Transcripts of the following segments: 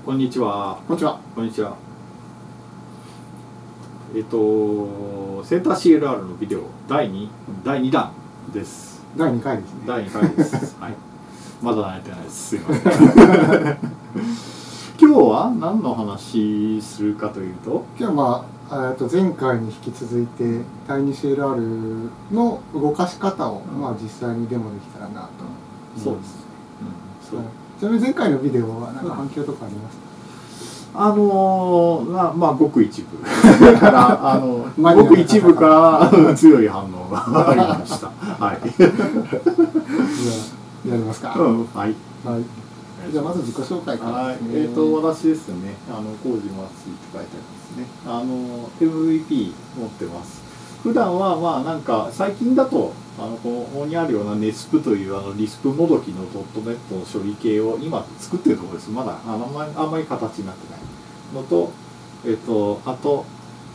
こんにちは。 こんにちは。 こんにちは。センター CLR のビデオ第2弾です。 第2回ですね。 第2回です。はい。まだ慣れてないです。すいません。今日は何の話するかというと、 今日は前回に引き続いて第2 CLR の動かし方を、実際にデモできたらなと思います。 そうです。 ちなみに前回のビデオは何か反響とかありました？ ごく一部からごく一部から強い反応がありました。はい。 じゃあやりますか。 はい。 はい。じゃあまず自己紹介からですね。 私ですね。麹町って書いてありますね。MVP 持ってます。普段はなんか最近だとここにあるような NESP というリスプもどきの .NET の処理系を今作ってるところです。まだあんまり形になってないのと、あと、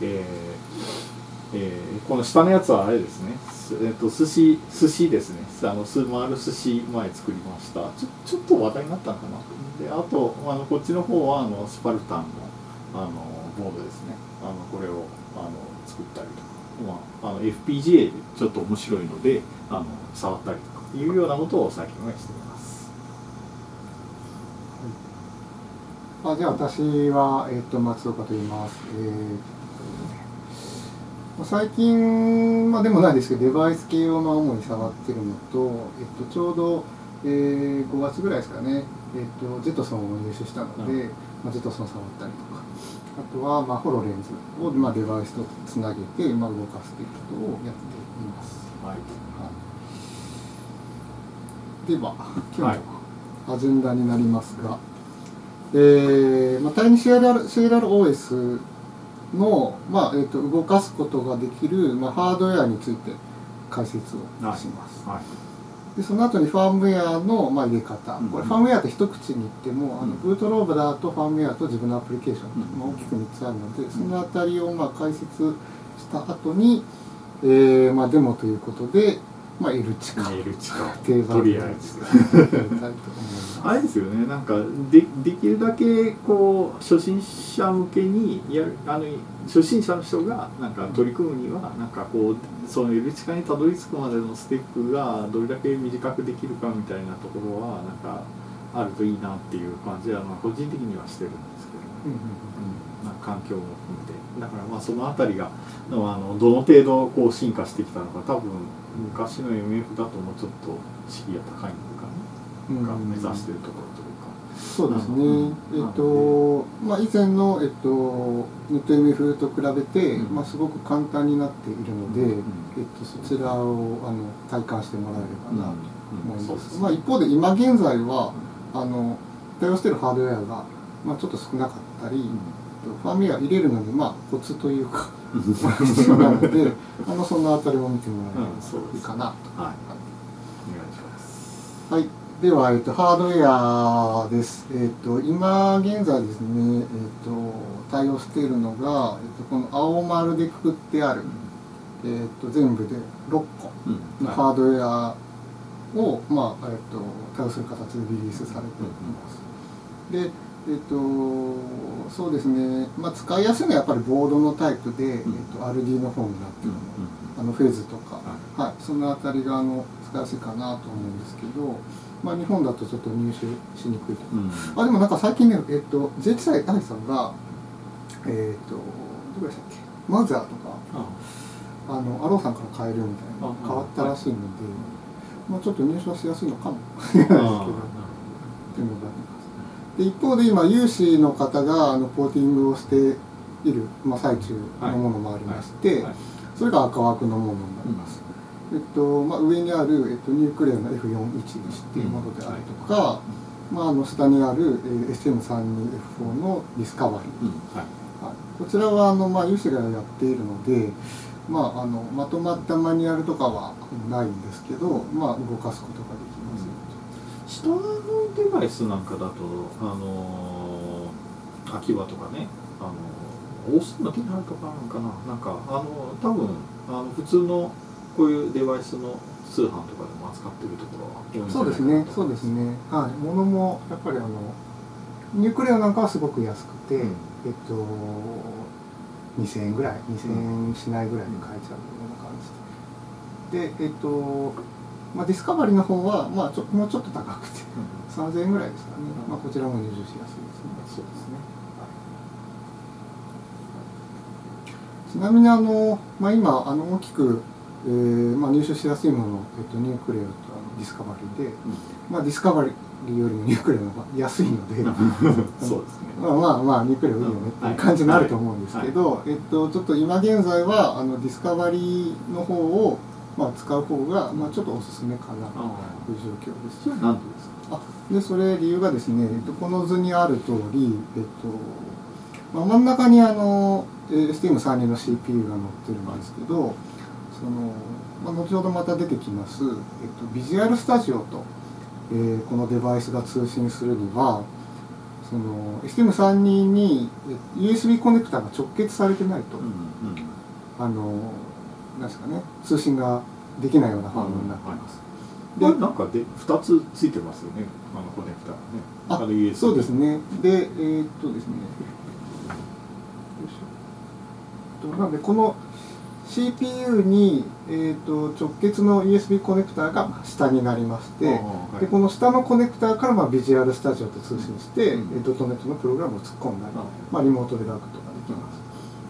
この下のやつはあれですね。寿司ですね。回る寿司前作りました。ちょっと話題になったのかな。で、あとこっちの方はスパルタンのボードですね。これを作ったりとか。FPGA でちょっと面白いので触ったりとかいうようなことを最近はしています。 じゃあ私は、松岡と言います。最近でもないですけどデバイス系を主に触ってるのと、ちょうど、5月ぐらいですかね、ゼトソンを入手したので、ゼトソン触ったりとか。あとはホロレンズをデバイスとつなげて動かすということをやっています。 はいでは今日のアジェンダになりますが、第2 CLROS の、動かすことができる、ハードウェアについて解説をします。でその後にファームウェアの入れ方、これファームウェアって一口に言ってもブートローダーとファームウェアと自分のアプリケーション、大きく3つあるので、そのあたりを解説した後に、デモということで、L チカ定番とりあえずあれですよね。なんかできるだけこう初心者向けに初心者の人がなんか取り組むにはなんかこうその L チカにたどり着くまでのステップがどれだけ短くできるかみたいなところはなんかあるといいなっていう感じは個人的にはしてるんですけど、環境も含めてだからそのあたりがどの程度こう進化してきたのか、多分昔の MF だともうちょっと敷居が高いのかな、目指しているところというか。 そうですね。以前のNetMF と比べてすごく簡単になっているので、そちらを体感してもらえればなと思います。一方で今現在は対応しているハードウェアがちょっと少なかったり、ファームウェア入れるのにコツというか必要なので、そのあたりも見てもらえればいいかなと。 お願いします。 はい。では、ハードウェアです。今現在ですね、対応しているのが、この青丸でくくってある、全部で6個のハードウェアを、対応する形でリリースされています。で、そうですね、使いやすいのはやっぱりボードのタイプで、RD の方になっているので、フェーズとか、そのあたりが使いやすいかなと思うんですけど、日本だとちょっと入手しにくいとか、でもなんか最近ね、JTI さんが、どこでしたっけ、マザーとか、アローさんから買えるみたいな変わったらしいので、ちょっと入手はしやすいのかもしれないですけど、っていうのがあります。で一方で今有志の方がポーティングをしている、最中のものもありまして、それが赤枠のものになります。上にある、ニュークレアの F41 っていうものであるとか、下にある SM32F4 のディスカバリー、こちらは有志がやっているので、まとまったマニュアルとかはないんですけど、動かすことができます。 下のデバイスなんかだと秋葉とかね、オースティンのティナーとかなんかな、なんか多分普通のこういうデバイスの通販とかでも扱ってるところは多いんじゃないかなと。 そうですね。はい。物もやっぱりニュークレオなんかはすごく安くて、2000円ぐらい、2000円しないぐらいで買えちゃうような感じで、ディスカバリーの方は、もうちょっと高くて、3000円ぐらいですからね、こちらも入手しやすいですね。 そうですね。 ちなみに今大きく、入手しやすいもの、ニュークレオとディスカバリーで、ディスカバリーよりもニュークレオの方が安いのでそうですね。 ニュークレオいいよねっていう感じになると思うんですけど、ちょっと今現在はディスカバリーの方を、使う方が、ちょっとおすすめかなという状況です。 それは何でですか？ でそれ理由がですね、この図にある通り、真ん中にSTM32 の CPU が載ってるんですけど、後ほどまた出てきます、ビジュアルスタジオと、このデバイスが通信するには、STM32 に USB コネクタが直結されてないと、なんですかね、通信ができないようなファームになっています。 で、なんかで2つついてますよね、コネクタがね。USB。 そうですね。で、ですね。なのでこの CPU に、直結の USB コネクタが下になりまして、でこの下のコネクタからビジュアルスタジオと通信して、ドットネットのプログラムを突っ込んだり、リモートで書くとかできます。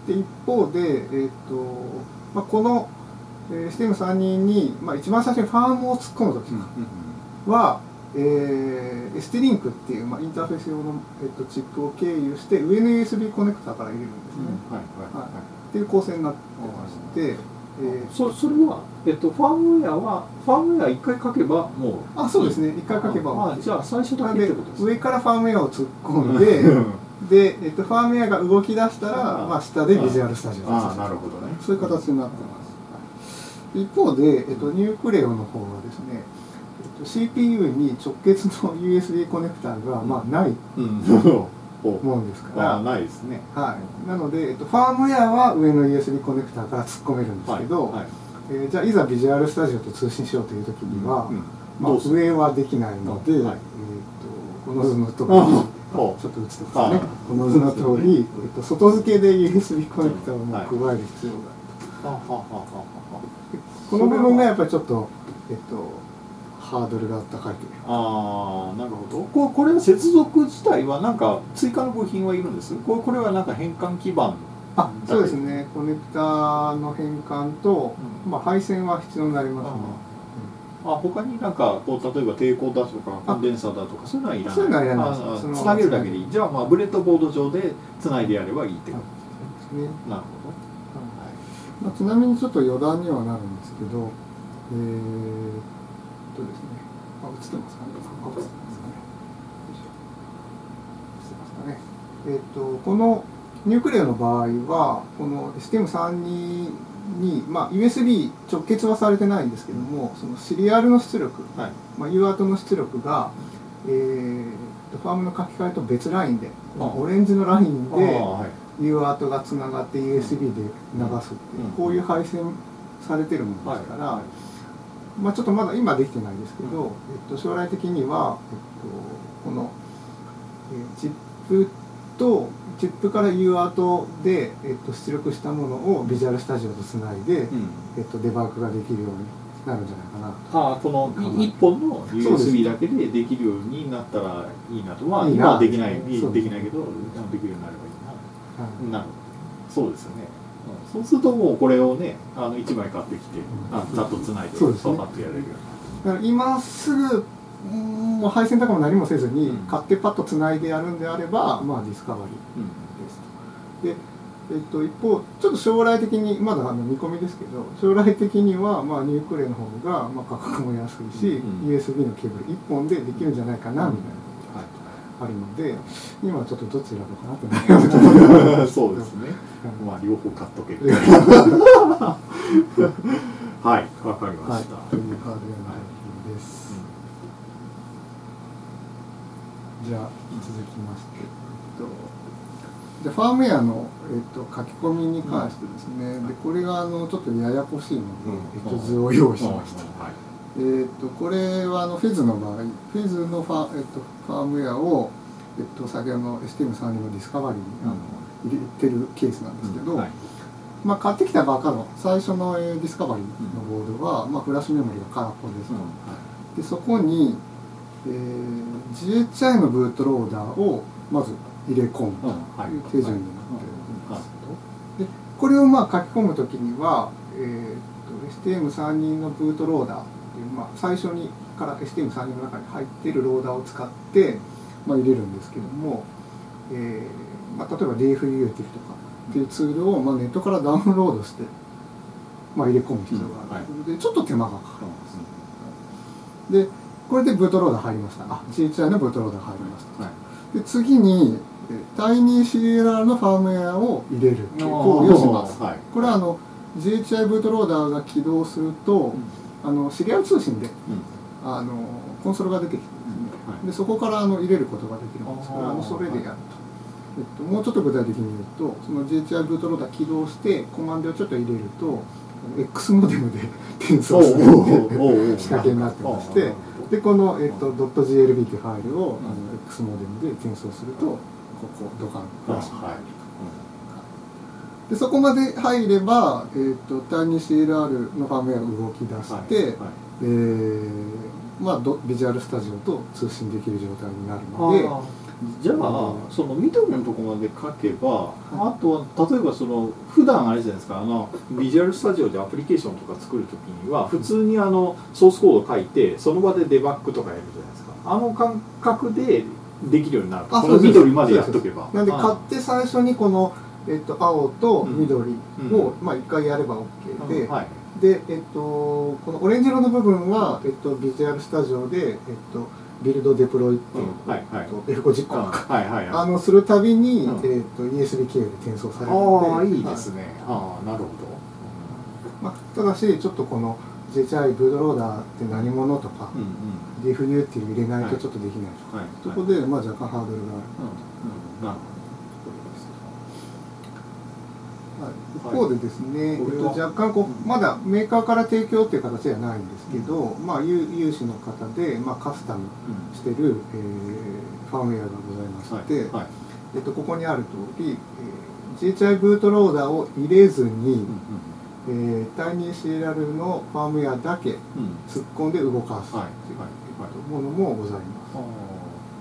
で一方で、この STM32 に、一番最初にファームを突っ込むときは、ST-Link っていう、インターフェース用の、チップを経由して上の USB コネクタから入れるんですね。っていう構成になってまして、 それは、ファームウェア1回書けばもうそうですね、1回書けばじゃあ最初だけってことですね。 上からファームウェアを突っ込んでで、ファームウェアが動き出したら、下でビジュアルスタジオをなるほどね。 そういう形になってます。一方で、ニュークレオの方はですね、CPU に直結の USB コネクタがないもんですからないですね。 なので、ファームウェアは上の USB コネクタから突っ込めるんですけど、じゃあいざビジュアルスタジオと通信しようという時には、上はできないので、この図の通り、ちょっと映ってますね。この図の通り、外付けで USB コネクタを加える必要があると。この部分がやっぱりちょっと、ハードルが高いという。 なるほど。これは接続自体はなんか追加の部品はいるんです。これはなんか変換基板。 そうですね。コネクタの変換と、配線は必要になりますね。 他になんか例えば抵抗だとかコンデンサーだとかそういうのはいらない。 そういうのはいらないです。 つなげるだけでいい。じゃあブレッドボード上でつないでやればいいってことですね。なるほど。 ちなみにちょっと余談にはなるんですけど、ですね、映ってますかね。映ってますかね。このニュークレオの場合はこの STM32 に、USB 直結はされてないんですけども、そのシリアルの出力、UART の出力が、ファームの書き換えと別ラインで、オレンジのラインで UART がつながって USB で流すっていう、こういう配線されてるものですから、ちょっとまだ今できてないですけど、将来的には、この、チップから UART で、出力したものをビジュアルスタジオとつないで、デバッグができるようになるんじゃないかなと。 この1本の USB だけでできるようになったらいいなと。今はできないけどできるようになればいいな。なるほど。そうですよね。そうするともうこれをね、1枚買ってきてざっとつないでパパッとやれるような。だから今すぐもう配線とかも何もせずに買ってパッとつないでやるんであれば、ディスカバリーですと。で、一方ちょっと将来的にまだ見込みですけど、将来的にはニュークレの方が価格も安いし、USB のケーブル1本でできるんじゃないかなみたいなあるので、今はちょっとどっち選ぶかなと思います。そうですね。両方買っとける。はい、わかりました。 というハードウェアのです。じゃあ続きまして、じゃあファームウェアの書き込みに関してですね、でこれがちょっとややこしいので、図を用意しました。これはフェズの場合、フェズのファームウェアを先ほどの STM32 のディスカバリーに入れてるケースなんですけど、 はい、 まあ、買ってきたばっかの最初のディスカバリーのボードは、まあ、フラッシュメモリが空っぽですと、でそこに、GHI のブートローダーをまず入れ込むという手順になっていますと。でこれをまあ書き込むときには、STM32 のブートローダーっていう、まあ、最初にから STM32 の中に入っているローダーを使って、まあ、入れるんですけども、まあ、例えば DFUTILITY とかっていうツールをまあネットからダウンロードして、まあ、入れ込む必要があるので、ちょっと手間がかかるんです。でこれでブートローダー入りました。GHI のブートローダー入りました。で次にTinyCLR のファームウェアを入れる行為をします。これはGHI ブートローダーが起動すると、シリアル通信で、コンソールが出てきてですね、でそこから入れることができるんですから、それでやると。もうちょっと具体的に言うと、その GHI ブートローダー起動してコマンドをちょっと入れると X モデムで転送する仕掛けになってまして、でこの、.glb というファイルをX モデムで転送するとここドカンフラッシュに入ると。でそこまで入れば、TinyCLR のファームウェアが動き出して、まあ、ビジュアルスタジオと通信できる状態になるので。 じゃあそのミドルのところまで書けば、あとは例えばその普段あれじゃないですか、ビジュアルスタジオでアプリケーションとか作るときには普通にソースコード書いてその場でデバッグとかやるじゃないですか。感覚でできるようになる。この緑までやっとけば。 なんで買って最初にこの、青と緑を、まあ、1回やれば OK で、で、このオレンジ色の部分は、ビジュアルスタジオで、ビルドデプロイっていう F5 実行するたびに、USB 経由で転送されるので、 いいですね。なるほど。 まあ、ただしちょっとこの GHI ブートローダーって何者とか、DFU っていう入れないとちょっとできないところで、まあ、若干ハードルがあるというところです。一方でですね、若干まだメーカーから提供っていう形ではないんですけど、まあ、有志の方で、まあ、カスタムしてる、ファームウェアがございまして、ここにある通り、GHI ブートローダーを入れずに、TinyCLR のファームウェアだけ突っ込んで動かすというものもございます。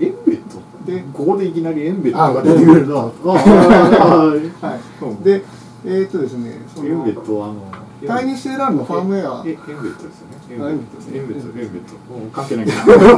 エンベッドでここでいきなりエンベッドが出てくるの。 でですね、そのエンベッド TinyCLR のファームウェア、 エンベッドですよね。エンベッド関係ないけ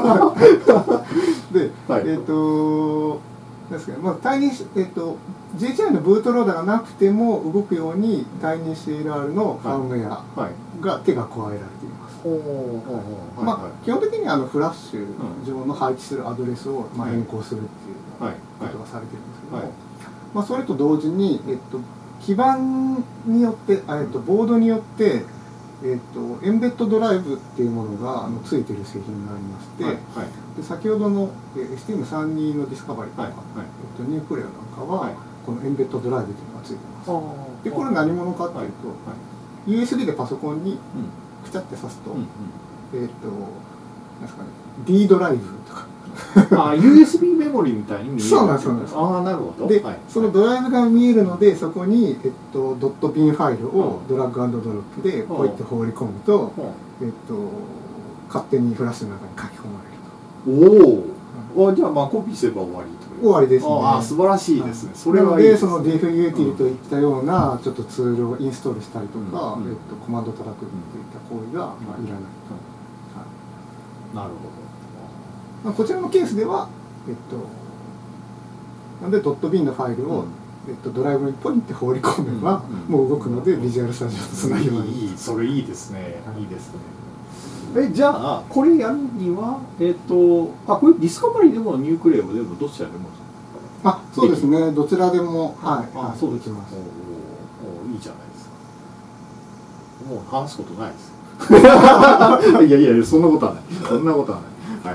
ど。で、ですけど、まあGHI のブートローダーがなくても動くように TinyCLR のファームウェアが手が加えられています。まあ基本的にフラッシュ上の配置するアドレスをまあ変更するっていうことがされてるんですけども、まあそれと同時に基板によってボードによってエンベッドドライブっていうものがついている製品がありまして、で先ほどの STM32 のディスカバリーとか、ニュークレアなんかはこのエンベッドドライブっていうのがついてます。でこれ何者かっていうと、USB でパソコンにくちゃって挿すと、なんですかね、D ドライブとか USB メモリみたいに見える。 そうなんです。 なるほど。 で、そのドライブが見えるので、そこにドットビンファイルをドラッグ&ドロップでポイって放り込むと、勝手にフラッシュの中に書き込まれると。じゃあまあコピーすれば終わりという。 終わりですね。 素晴らしいですね。それはいいですね。なので、その DFUTILITY といったようなちょっとツールをインストールしたりとか、コマンド叩くといった行為がいらないと。 なるほど。 こちらのケースでは、なんでドットビンのファイルを、ドライブにポイって放り込めば、もう動くのでビジュアルスタジオとつなげばいい。 それいいですね。いいですね。じゃあこれやるにはこれディスカバリーでもニュークレアでもどちらでもそうですね。どちらでもそうできます。いいじゃないですか。もう話すことないです。いやそんなことはない。そんなことはない。はい。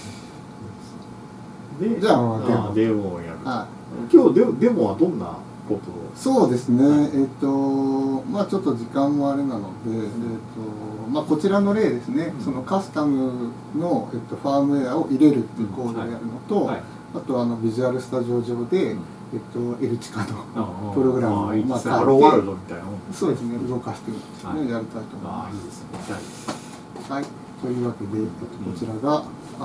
で、じゃあデモをやる。今日デモはどんなことを。 そうですね、まあちょっと時間もあれなので、まあ、こちらの例ですね、そのカスタムの、ファームウェアを入れるっていうコードをやるのと、あとビジュアルスタジオ上で、L チカのプログラムをまあ書いて、 ハローワールドみたいなもんですね。 そうですね、動かしてみるんですね、やりたいと思います。 いいですね。 はい、というわけで、こちらが、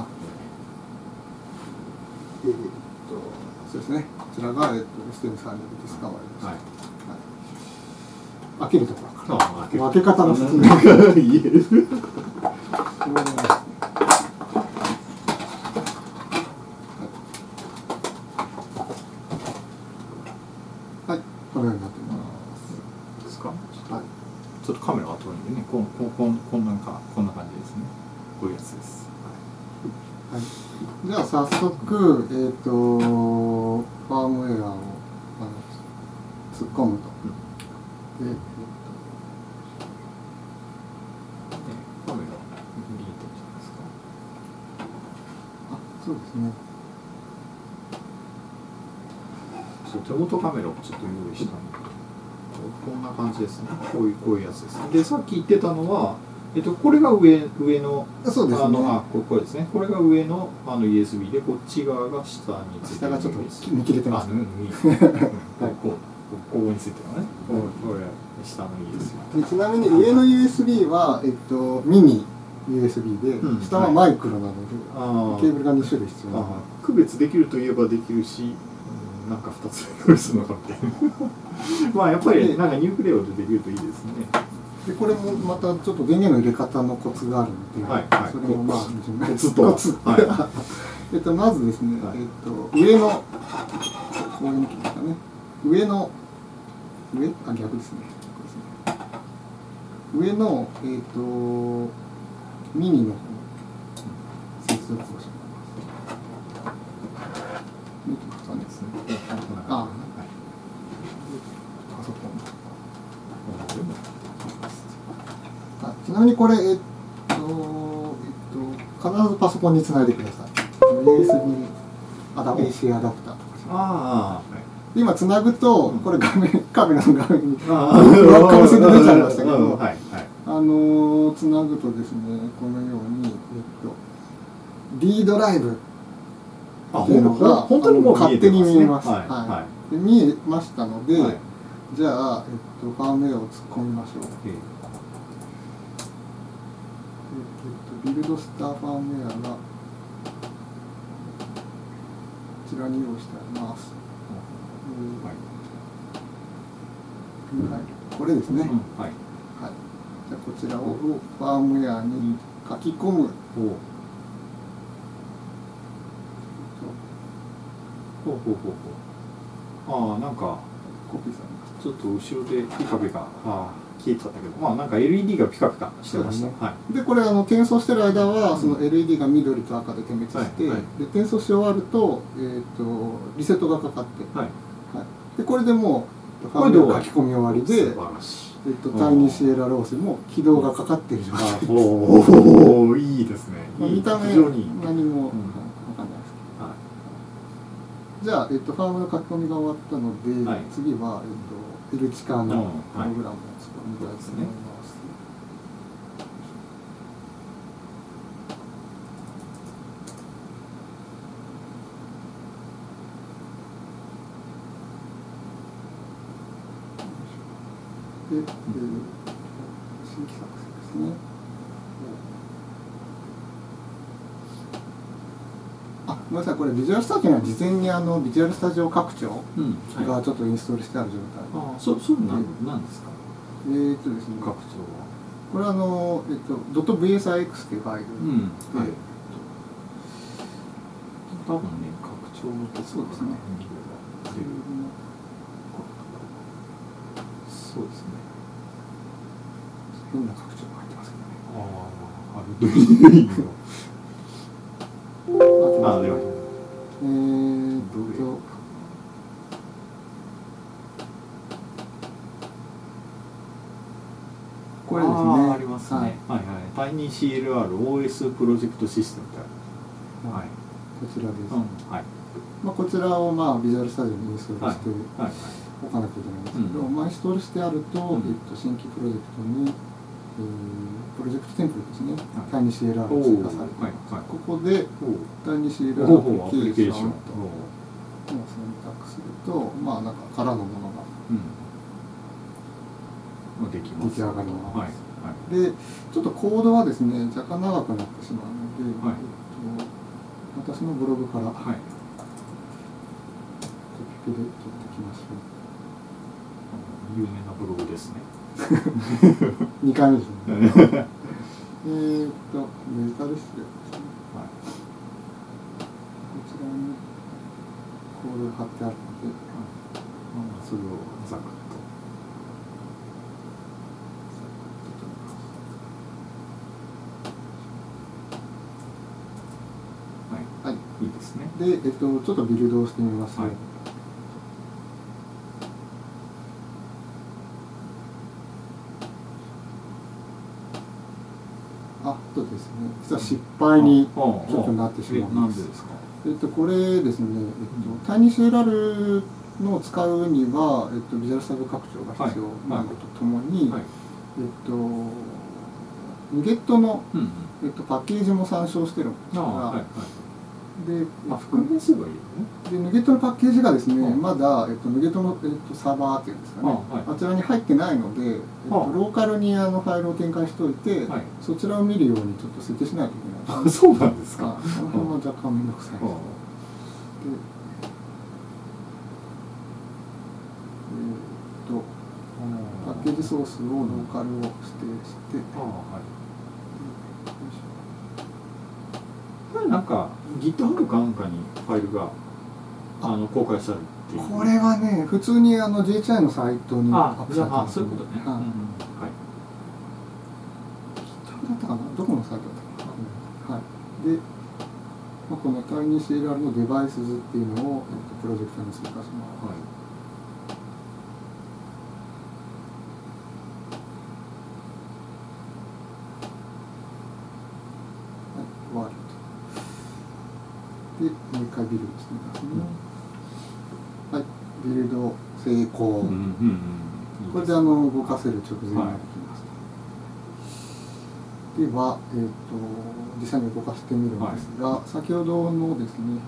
そうですね、こちらが、ステム300ディスカバリーです。開けるところから。開け方の説明がいいです。はい、このようになってます。 ですか。はい。ちょっとカメラが遠いんでね、こんな感じですね。こういうやつです。 はい。じゃあ早速ファームウェアを突っ込むと。で、 カメラ見てみますか。 そうですね。 手元カメラをちょっと用意したので、こんな感じですね。こういうやつです。で、さっき言ってたのは、これが上の、 そうですね。 これですね。これが上のUSB で、こっち側が下についてる。 下がちょっと見切れてます。 ここについてるのね。これ下の USB。 ちなみに上の USB はミニ USB で、下はマイクロなので、ケーブルが2種類必要なので。 区別できるといえばできるし。なんか2つ用意するのかみたいな。まあやっぱりなんかニュークレオでできるといいですね。 でこれもまたちょっと電源の入れ方のコツがあるので、それもまあコツとまずですね、上のこういう向きですかね。逆ですね。上のミニの接続をします。ですね。パソコン。ちなみにこれ必ずパソコンにつないでください。USB AC アダプターとか。今つなぐとこれカメラの画面に完成で出ちゃいましたけど、つなぐとですね、このようにD ドライブっていうのが本当にもう勝手に見えます。で見えましたので、じゃあファームウェアを突っ込みましょう。ビルドスターファームウェアがこちらに用意してあります。これですね。じゃあこちらをファームウェアに書き込む。 なんかコピーさんちょっと後ろでピカピカ消えちゃったけど、なんか LED がピカピカしてました。 でこれ転送してる間はその LED が緑と赤で点滅して、で転送し終わるとリセットがかかって、でこれでもうファームウェア書き込み終わりで、タイニーシエラローセも起動がかかっている状態です。 いいですね。 見た目何も分かんないですけど。じゃあファームの書き込みが終わったので、次はL チカのプログラムをちょっと見たいと思います。で、新規作成ですね。ごめんなさい、これビジュアルスタジオには事前にビジュアルスタジオ拡張がちょっとインストールしてある状態。 そうなんですか。 ですね。 拡張は。 これは.vsix というファイル。 多分ね、拡張のそうですね。 そうですね。 変な拡張が入ってますけどね。 これですね。 ありますね。タイニー CLR OS プロジェクトシステムってある。 こちらです。こちらをビジュアルスタジオにインストールして、 置かなきゃいけないんですけど、インストールしてあると、新規プロジェクトに、プロジェクトテンプレですね、第2 CLR が追加されてます。ここで第2 CLR アプリケーションと選択すると、まあなんか空のものが出来上がります。で、ちょっとコードはですね、若干長くなってしまうので、私のブログから、コピペで取ってきましょう。有名なブログですね。 2回目ですね。メタルスですね。こちらにコードが貼ってあるので、 それをざくっと。はい、いいですね。 で、ちょっとビルドをしてみます。ですね、実は失敗にちょっとなってしまうんです。これですね、タイニー CLR の使うには、ビジュアルスタジオ拡張が必要なのとともに、ヌゲットの、パッケージも参照してるんですが、で、 復元すればいいよね。 で、ヌゲットのパッケージがですね、まだ、ヌゲットの、サーバーっていうんですかね、あちらに入ってないので、ローカルにファイルを展開しておいて、そちらを見るようにちょっと設定しないといけない。 そうなんですか。 その辺は若干めんどくさいです。パッケージソースをローカルを指定して、 なんか GitHub かなんかにファイルが公開されるっていう。 これはね、普通にJHI のサイトにアップされてます。 そういうことね。はい。 GitHub だったかな、どこのサイトだったかな。はい。で、このタイニー CLR のデバイスズっていうのをプロジェクトに追加します。終わると。で、もう一回ビルドしてみますね。はい、ビルド成功。これで動かせる直前になってきました。では、実際に動かしてみるんですが、先ほどのですね、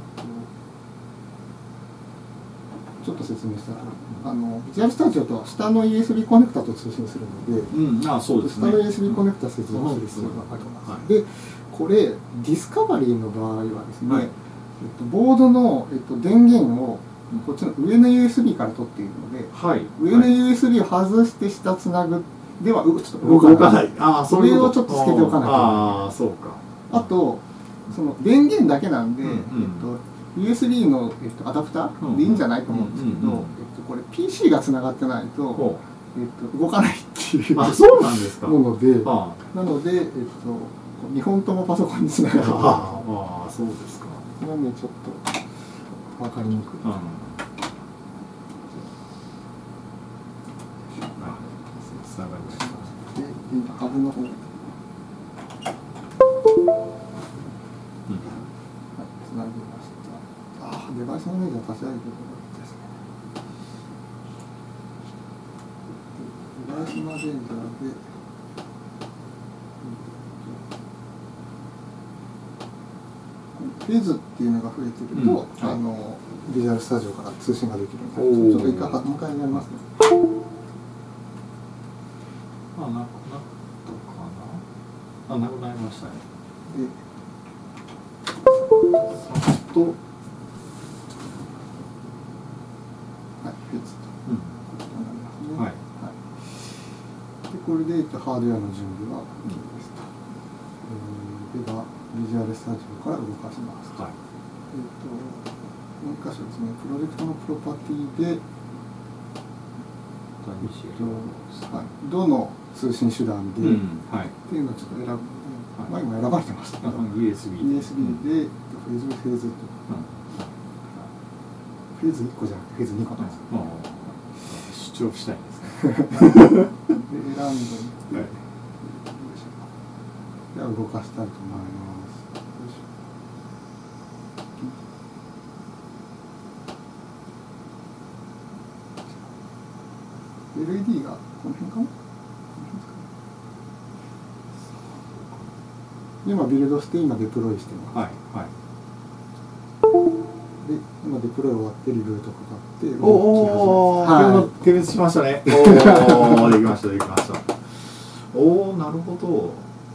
ちょっと説明したとおり、ビジュアルスタジオとは下の USB コネクタと通信するので、 そうですね、 下の USB コネクタ接続する必要があります。で、これディスカバリーの場合はですね、ボードの、電源をこっちの上の USB から取っているので、上の USB を外して下つなぐではちょっと動かない。上をちょっとつけておかなきゃいけない。あとその電源だけなんで、USB の、アダプターでいいんじゃないと思うんですけど、これ PC がつながってないと、動かないっていうもので、なので、2本ともパソコンにつながる。 そうですか。 これはね、ちょっと分かりにくい。 つながりました。 で、ハブの方。つなぎました。デバイスマネージャー立ち上げてることですね。デバイスマネージャーで、フェーズっていうのが増えてると、ビジュアルスタジオから通信ができるので、ちょっと一回もう一回やりますね。 なくなったかな。なくなりましたね。で、さっと、 フェーズと、ことになりますね。で、これでハードウェアの準備は OK ですと。ではビジュアルスタジオから動かします。もう一箇所ですね、プロジェクトのプロパティで、どの通信手段で、っていうのをちょっと選ぶので、今選ばれてましたけど、USB で、フェーズと、フェーズ1個じゃなくてフェーズ2個なんです。 主張したいんですね。 で、選んでいって、では動かしたいと思います。 LED がこの辺かな。今ビルドして今デプロイしてます。 はいはい。 で今デプロイ終わってリブートかかって。 おお、 はい。 点滅しましたね。おお、できましたできました。おお、なるほど。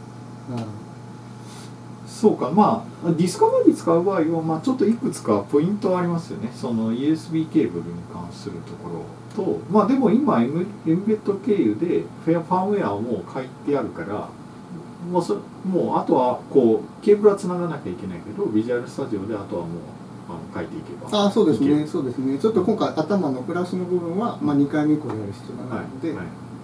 そうか、まあディスカバリー使う場合は、まあ、ちょっといくつかポイントありますよね。その USB ケーブルに関するところと、まあでも今エムベッド経由でファームウェアをもう書いてあるから、もうあとはこうケーブルはつながなきゃいけないけど、ビジュアルスタジオであとはもう書いていけば。 そうですね、そうですね。ちょっと今回頭のクラスの部分は、まあ、2回目以降やる必要がないので、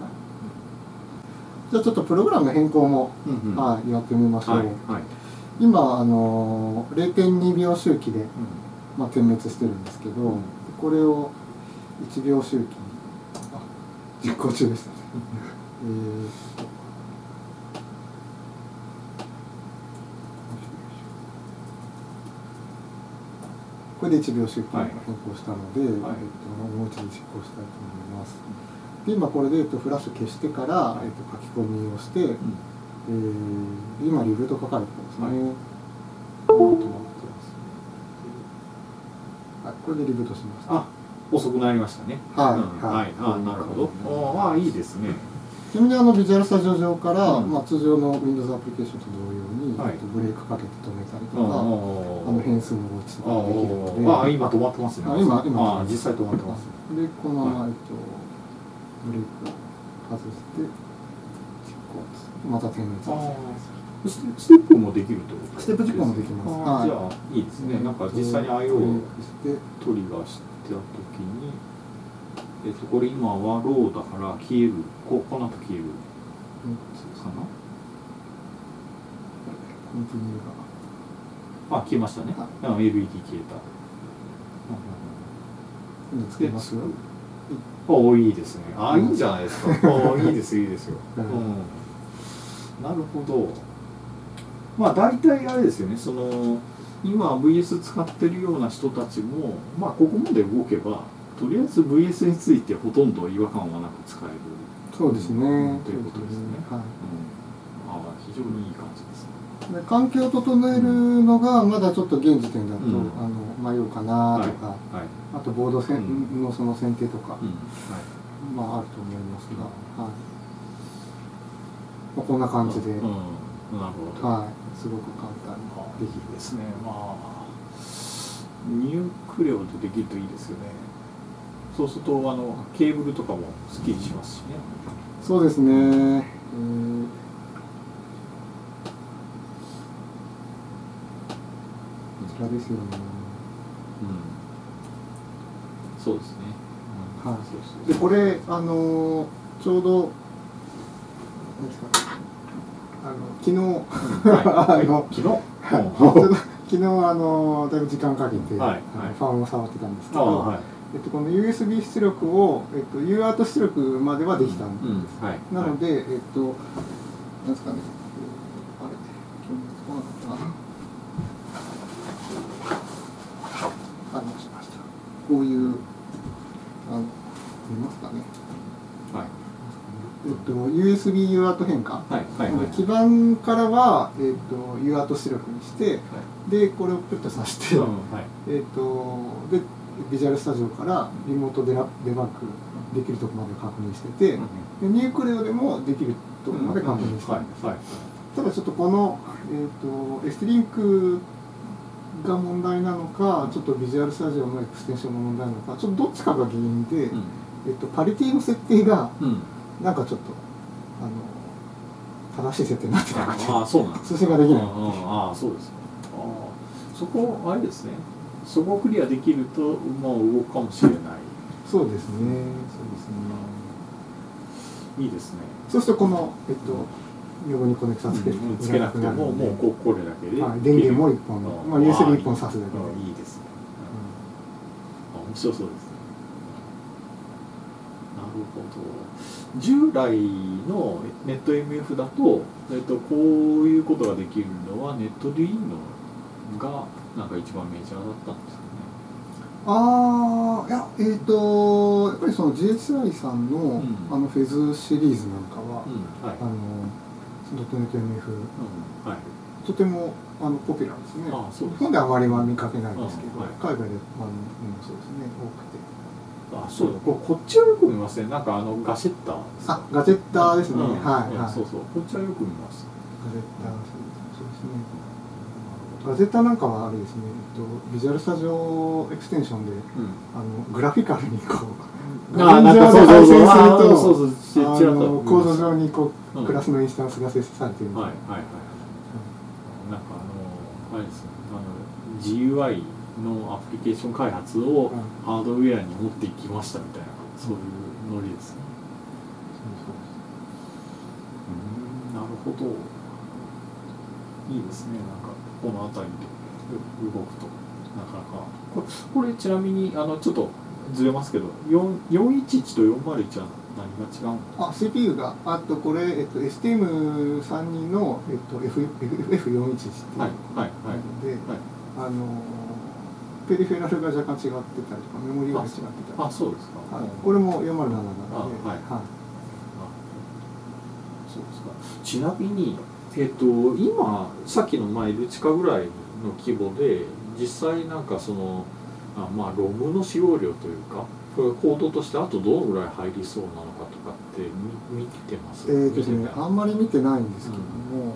じゃあちょっとプログラムの変更も、やってみましょう。今0.2 秒周期で、点滅してるんですけど、これを1秒周期に実行中でしたね。これで1秒周期に変更したので、もう一度実行したいと思います。で今これでフラッシュ消してから、書き込みをして、今リブートかかるとですね。これでリブートしました。 遅くなりましたね。なるほど。いいですね。 ちなみにビジュアルスタジオ上から、通常の Windows アプリケーションと同様に、ブレークかけて止めたりとか、変数の落ちとかできるので、 今止まってますね。今実際止まってます。 でこのまま、ブレークを外して実行また点滅させステップもできるってことですか？ステップ実行もできます。 じゃあいいですね。なんか実際に IO をトリガーしたときに、これ今はローだから消える。この後消える。かな？ コンティニューが。 消えましたね。LED 消えた。 つけますよ。 いいですね。いいじゃないですか。いいですいいですよ。なるほど。まあ大体あれですよね。その今 VS 使ってるような人たちも、まあここまで動けば、とりあえず VS についてほとんど違和感はなく使える。 そうですね。 ということですね。非常にいい感じですね。 環境を整えるのがまだちょっと現時点だと迷うかなとか、あとボードのその選定とか、あると思いますが、こんな感じで、 なるほど。 すごく簡単にできるですね。ニュークレオでできるといいですよね。そうするとケーブルとかもスッキリしますしね。 そうですね。こちらですよね。 そうですね。 でこれちょうど昨日昨日だいぶ時間かけてファンを触ってたんですけど、この USB 出力をUART 出力まではできたんです。なのでなんですかね。こういう見ますかね。USB UART 変換、基板からはUART 出力にして、でこれをプッとさして、でビジュアルスタジオからリモートデバッグできるところまで確認してて、でニュークレオでもできるところまで確認してるんです。ただちょっとこのST リンクが問題なのか、ちょっとビジュアルスタジオのエクステンションの問題なのか、ちょっとどっちかが原因で、パリティの設定がなんかちょっと正しい設定になってなくて、通信ができない。 そうですね。そこあれですね。そこをクリアできると動くかもしれない。 そうですね。 いいですね。 そうするとこの横にコネクタつけなくてももうこれだけで電源も1本USB 1本挿すだけでいいですね。面白そうですね。なるほど。従来のネット MF だとこういうことができるのはネット D のがなんか一番メジャーだったんですかね。 いややっぱりその GHI さんの、フェズシリーズなんかは、ドットネット MF、とてもポピュラーですね。日本ではあまり見かけないんですけど、海外でそうですね、多くて。 そうだ、こっちはよく見ますね。なんかガジェッター。 ガジェッターですね。 そうそう、こっちはよく見ます。 ガジェッター、そうですね。ガジェッターなんかはあれですね、ビジュアルスタジオエクステンションで、グラフィカルにこう、 なんかそうそう、 コード上にこうクラスのインスタンスが設置されている。なんかあれですね、GUI のアプリケーション開発をハードウェアに持っていきましたみたいな、そういうノリですね。なるほど。いいですね。なんかこの辺りで動くとなかなかこれちなみにちょっとずれますけど、411と401は何が違うの ？CPU がこれSTM32 のF411 っていうので、ペリフェラルが若干違ってたりとか、メモリが違ってたり。 そうですか。 これも407なので、 そうですか。ちなみに今さっきのL地下ぐらいの規模で実際なんかそのロムの使用量というか、これコードとしてあとどのぐらい入りそうなのかとかって見てます？ あんまり見てないんですけども、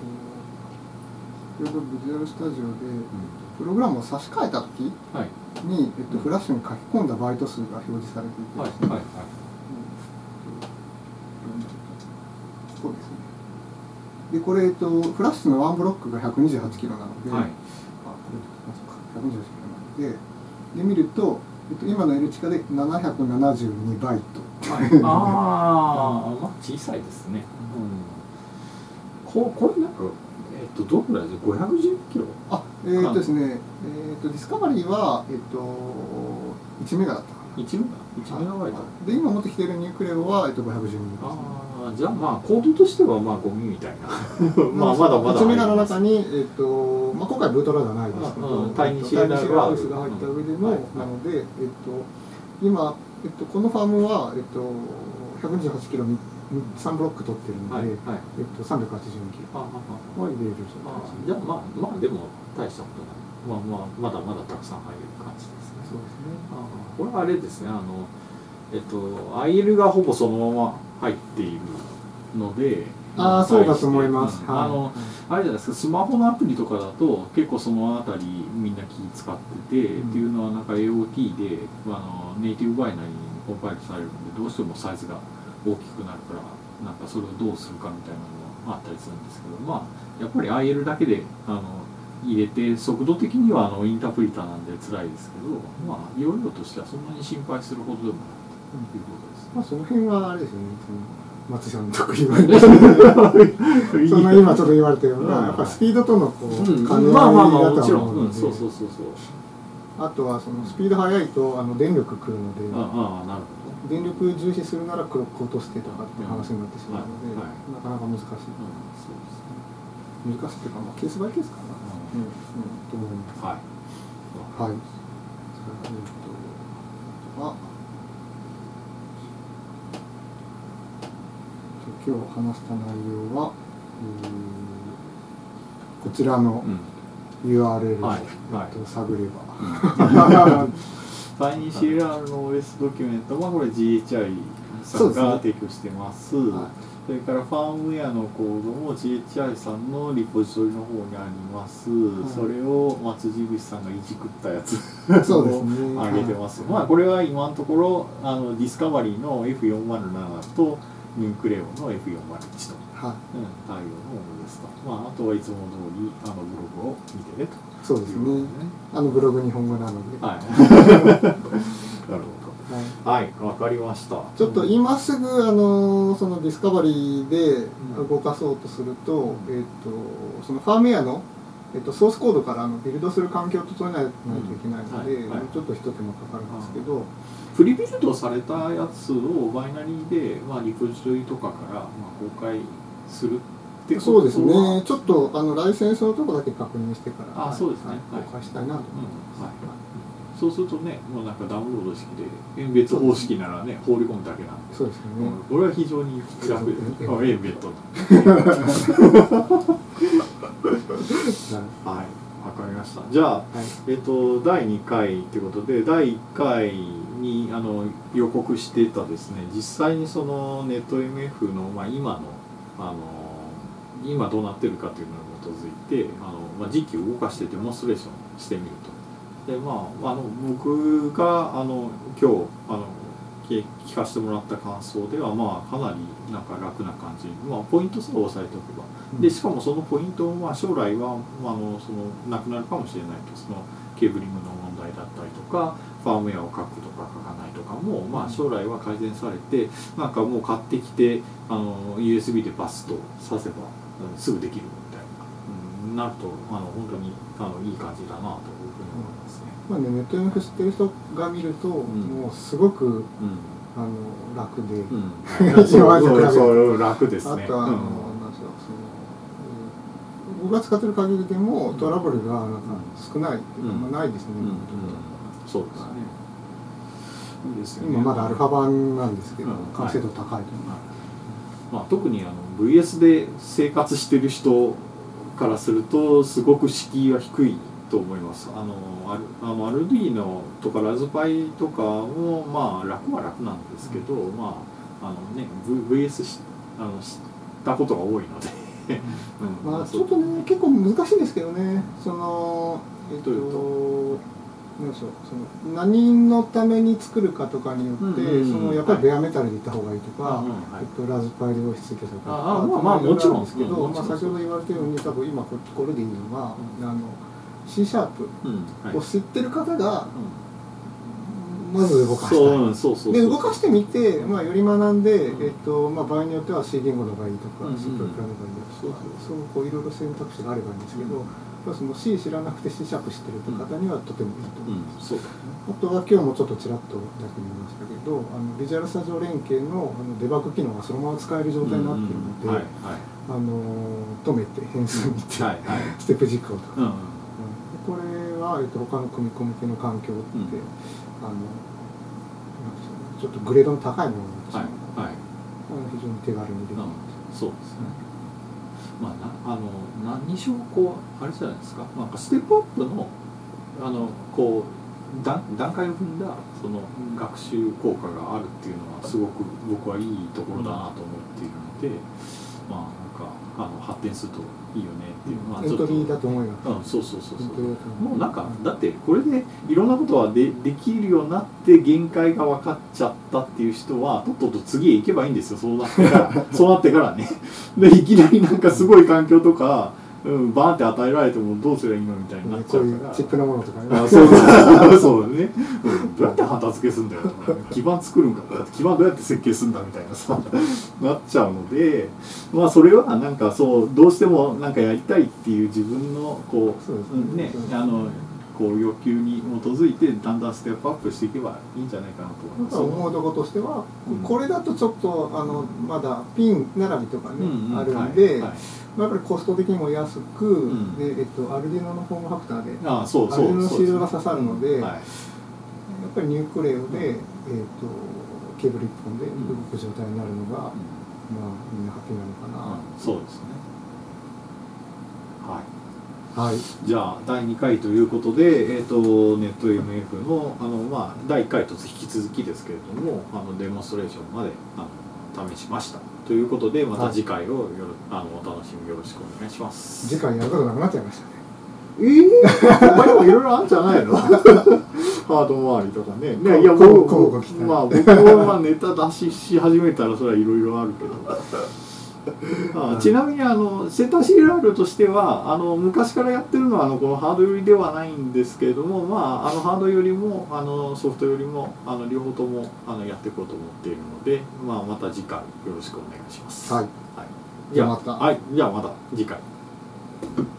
ビジュアルスタジオでプログラムを差し替えた時に、フラッシュに書き込んだバイト数が表示されていてですね、そうですね。でこれフラッシュのワンブロックが128キロなので、128キロなので見ると、今の L 地下で772バイト。 小さいですね。これなんかどのぐらいですか？510キロ？ ですね、ディスカバリーは1メガだったかな。 1メガバイト。 で今持ってきているニュークレオは512ですね。 じゃあコードとしてはゴミみたいなまだまだ 1メガの中に今回ブートロードはないですけど、 タイニーシェーダーがが入った上でのなので、今このファームは128キロ3ブロック取ってるので、382キロは入れるじゃあでも大したことない。まだまだたくさん入れる感じですね。 そうですね。 これはあれですね。IL がほぼそのまま入っているので、 そうだと思います。 あれじゃないですか、スマホのアプリとかだと結構そのあたりみんな気使ってて、っていうのはなんか AOT でネイティブバイナリーにコンパイルされるのでどうしてもサイズが大きくなるから、なんかそれをどうするかみたいなのがあったりするんですけど、やっぱり IL だけで入れて速度的にはインタープリターなんで辛いですけど、容量としてはそんなに心配するほどでもないということです。 その辺はあれですよね。松さんの得意はその今ちょっと言われたような、やっぱスピードとの兼ね合いだと思うので、あとはそのスピード速いと電力食うので、電力重視するならクロック落としてとかって話になってしまうので、なかなか難しい。難しいっていうかケースバイケースかな。と思います。はい。今日話した内容は、こちらの URL を探れば、 タイニー CLR の OS ドキュメントはこれ GHI さんが提供してます。それからファームウェアのコードも GHI さんのリポジトリの方にあります。それを松地口さんがいじくったやつを上げてます。これは今のところディスカバリーの F407 とニュークレオの F401 と、対応のものですと。あとはいつも通りブログを見てねと。 そうですね。ブログ日本語なので。 なるほど。はい、わかりました。 ちょっと今すぐそのディスカバリーで動かそうとすると、そのファームウェアのソースコードからビルドする環境を整えないといけないので、ちょっと一手間かかるんですけど。 プリビルドされたやつをバイナリーで、リポジトリとかから公開するってことは。 そうですね。ちょっとライセンスのとこだけ確認してから、 そうですね。 公開したいなと思います。 そうするとね、もうなんかダウンロード式でエンベッド方式ならね、放り込むだけなんで、 そうですよね、 これは非常に楽で、エンベッドはい、わかりました。じゃあ、 はい、 第2回ということで、第1回に予告していたですね、実際にそのネット MF の、今どうなってるかというのに基づいて実機を動かしてデモンストレーションしてみると。で僕が今日聞かせてもらった感想ではかなりなんか楽な感じ、ポイントさえ押さえておけば、でしかもそのポイントを将来はそのなくなるかもしれないと、そのケーブリングの問題だったりとかファームウェアを書くとか書かないとかも将来は改善されて、なんかもう買ってきてUSB でバスとさせばすぐできるみたいな、なると本当にいい感じだなというふうに思いますね。 ネット MF 知ってる人が見ると、もうすごく、楽で、 そう楽ですね。 あとは僕が使ってる限りでもトラブルがなんか少ないっていうか、ないですね。 そうですね。いいですよね。 今まだアルファ版なんですけど、完成度高いと思う。 特にVS で生活してる人からするとすごく敷居は低いと思います。アルディーノとかラズパイとかも楽は楽なんですけど、VS したことが多いのでちょっとね結構難しいんですけどね。なんでしょう、何のために作るかとかによって、やっぱりベアメタルでいった方がいいとか、ラズパイ量質計とかもちろんですけど、先ほど言われたように多分今これでいいのはC シャープを知ってる方がまず動かしたい。で動かしてみて、より学んで、場合によっては C 言語の方がいいとか、C プログラムの方がいいとか、そういろいろ選択肢があればいいんですけど、その C 知らなくて C シャープ知ってる方にはとてもいいと思います。あとは今日もちょっとちらっとだけ見ましたけど、ビジュアルスタジオ連携のデバッグ機能がそのまま使える状態になっているので、止めて変数見て、ステップ実行とか、これは他の組み込み系の環境ってちょっとグレードの高いものになってしまうので、非常に手軽にできる。 そうですね。何にしろあれじゃないですか、ステップアップの段階を踏んだその学習効果があるっていうのはすごく僕はいいところだなと思っているので、発展するといいよねっていうのはエントリーだと思います。 そうもうだってこれでいろんなことはできるようになって限界が分かっちゃったっていう人はとっとと次へ行けばいいんですよ。そうなってからね。でいきなりなんかすごい環境とかバーンって与えられてもどうすればいいのみたいになっちゃうから、 チップのものとかね。 そうだね。どうやって旗付けするんだよ。基盤作るんか。基盤どうやって設計するんだみたいなさなっちゃうので、それはなんかどうしてもなんかやりたいっていう自分の欲求に基づいてだんだんステップアップしていけばいいんじゃないかなと思います。 思うところとしては、これだとちょっとまだピン並びとかねあるんで。やっぱりコスト的にも安く、アルディノのフォームファクターでアルディノのシールドが刺さるので、やっぱりニュークレオで、ケーブル1本で動く状態になるのが、みんなハッピーなのかな。 そうですね。はい。じゃあ第2回ということで、ネット MF の第1回と引き続きですけれどもデモンストレーションまで試しましたということで、また次回をお楽しみよろしくお願いします。 次回やることなくなっちゃいましたね。 他にもいろいろあるんじゃないの？ハード周りとかね。いや僕はネタ出し始めたらそれはいろいろあるけど。ちなみにセーター CLR としては昔からやってるのはこのハード寄りではないんですけれども、ハードよりもソフトよりも両方ともやっていこうと思っているので、また次回よろしくお願いします。 はい。 じゃあまた次回。